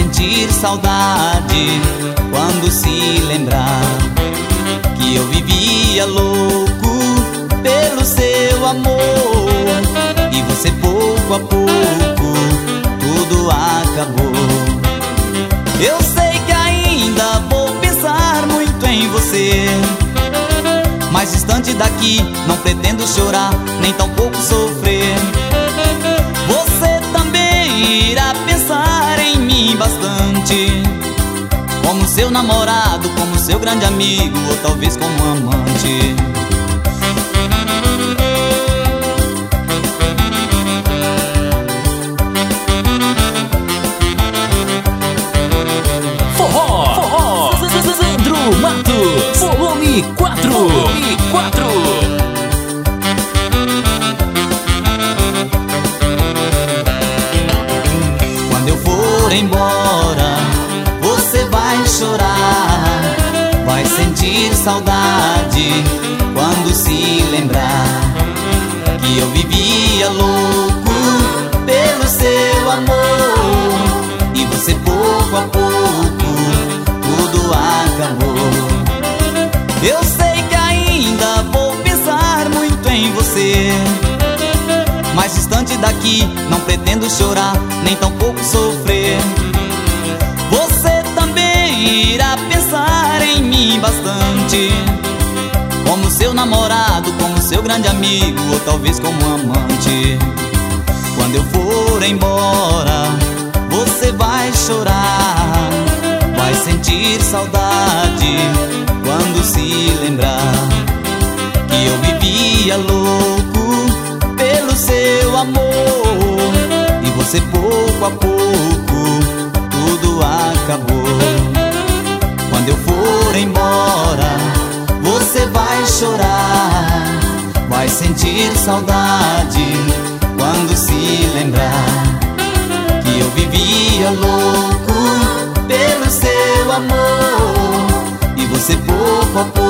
sentir saudade quando se lembrar que eu vivia louco pelo seu amor. E você pouco a pouco tudo acabou. Eu sei que ainda vou pensar muito em você, mas distante daqui não pretendo chorar, nem tampouco sofrer. Você também irá pensar em mim bastante, como seu namorado, como seu grande amigo, ou talvez como amante. Forró Sandro Matos, volume 4. Volume 4. Quando eu for embora, você vai chorar, vai sentir saudade quando se lembrar que eu vivia louco pelo seu amor. E você pouco a pouco tudo acabou. Eu sei que ainda vou pensar muito em você, mas distante daqui não pretendo chorar, nem tampouco sofrer. Você também irá pensar em mim bastante, como seu namorado, como seu grande amigo, ou talvez como amante. Quando eu for embora, você vai chorar, vai sentir saudade quando se lembrar que eu vivia louco pelo seu amor. E você pouco a pouco tudo acabou. Quando eu for embora, você vai chorar, vai sentir saudade quando se lembrar que eu vivia louco pelo seu amor. E você pouco a pouco